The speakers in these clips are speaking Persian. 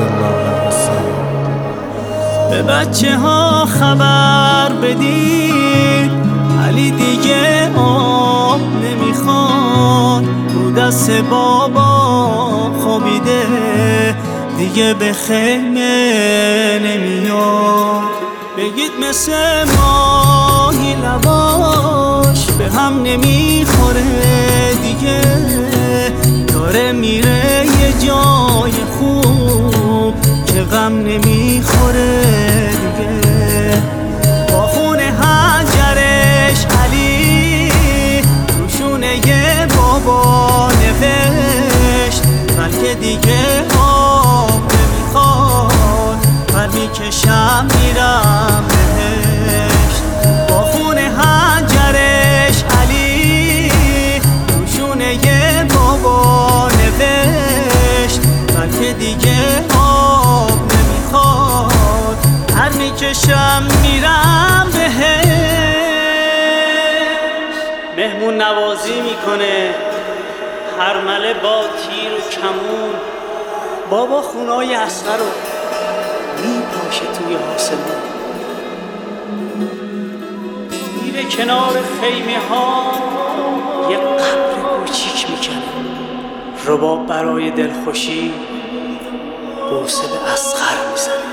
الله علیه وسلم. به بچه ها خبر بدید علی دیگه آب نمیخواد، رو دست بابا خوابیده دیگه به خیمه نمیاد. بگید مثل ماهی لباش به هم نمیخوره دیگه، داره میره یه جای خوب که غم نمیخوره دیگه. با خون حنجرش علی روشونه یه بابا نوشت، بلکه دیگه آب نمیخواد، پر میکشم میرم بهشت. با خون حنجرش علی روشونه یه بابا نوشت، بلکه دیگه آب نمیخواد، پر میکشم میرم بهشت. مهمون نوازی میکنه هرمله با تیر و کمون، بابا خونای اصغر رو میپاشه توی آسمون، میره کنار خیمه ها یه قبر کوچیک میکنه، رباب برای دلخوشی بوسه به اصغر میزنه.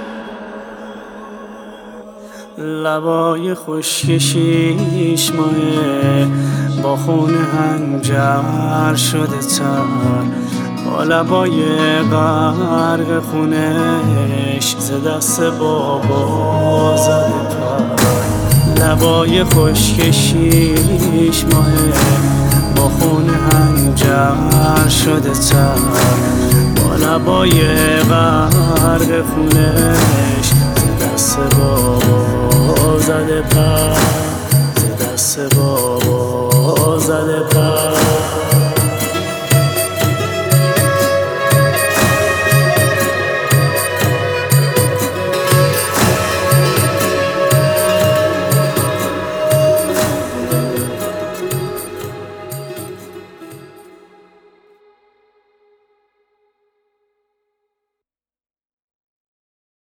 لبای خشکشیش ماه با خون هنجر شده تر، با لبای غرق خونش ز دست بابا زده پر. لبای خشکشیش ماه با خون هنجر شده تر، با لبای غرق خونش ز دست بابا زده پر، ز دست بابا زده پر.